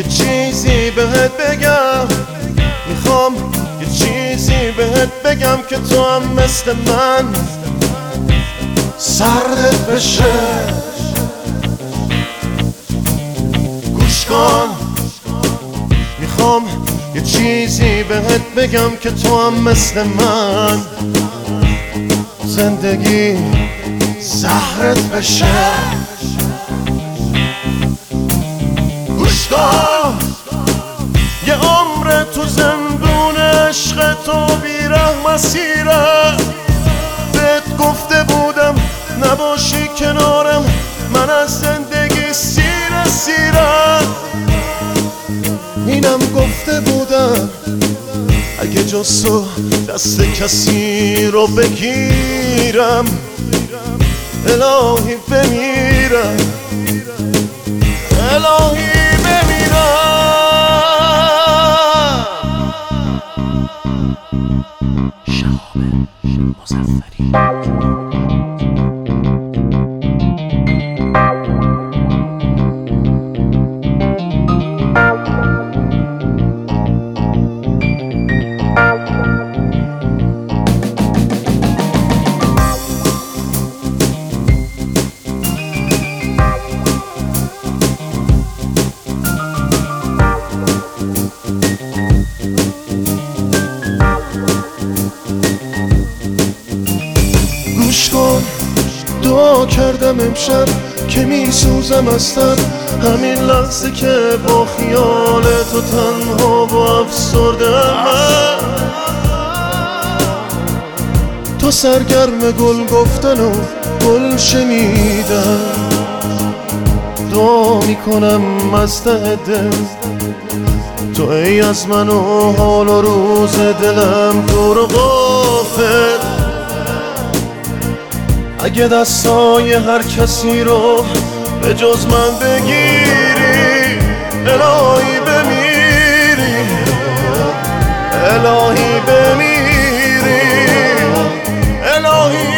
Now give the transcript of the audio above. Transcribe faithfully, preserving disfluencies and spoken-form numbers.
چیزی بهت بگم، میخوام یه چیزی بهت بگم که تو هم مثل من سردت بشه. گوش کن، میخوام یه چیزی بهت بگم که تو هم مثل من زندگی زهرت بشه. گوش کن، یه عمر تو زندون عشق تو بیره مسیره. بهت گفته بودم نباشی کنارم، من از زندگی سیره سیره. اینم گفته بودم اگه جز تو دست کسی رو بگیرم الهی بمیرم، الهی بمیرم. شهاب مظفری. گوش کن، دعا کردم امشب که میسوزم از تن، همین لحظه که با خیال تو تنها و افسردم. تو سرگرم گل گفتن و گل شنیدن، دعا میکنم از ته دل تو ای از من و حال و روز دلم دور و غافل. اگه دستای هر کسی رو به جز من بگیری الهی بمیری، الهی بمیری، الهی